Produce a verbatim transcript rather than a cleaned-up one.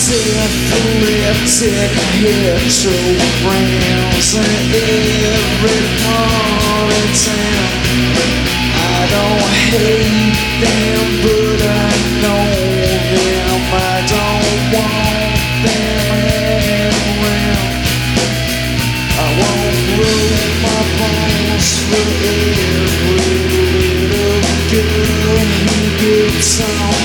Self-lifted hetero friends in every part of town. I don't hate them, but I know them. I don't want them hanging around. I won't roll my bones for every little girl who gets on